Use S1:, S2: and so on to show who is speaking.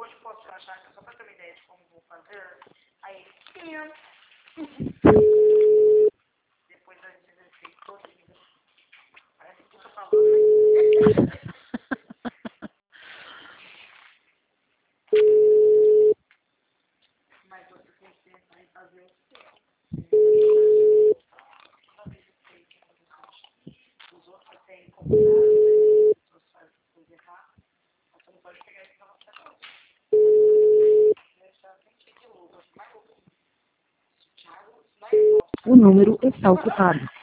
S1: hoje posso achar, só para ter uma ideia de como vou fazer. Aí, depois a gente fez todo mundo. Parece que eu tô falando, né? Mas você tem que pensar em fazer o seu. Os outros têm combinado, né? As pessoas fazem coisa errada. Você não pode pegar isso pra você não. Deixa bem cheio de luva. Mais louco. Thiago,
S2: O número está ocupado.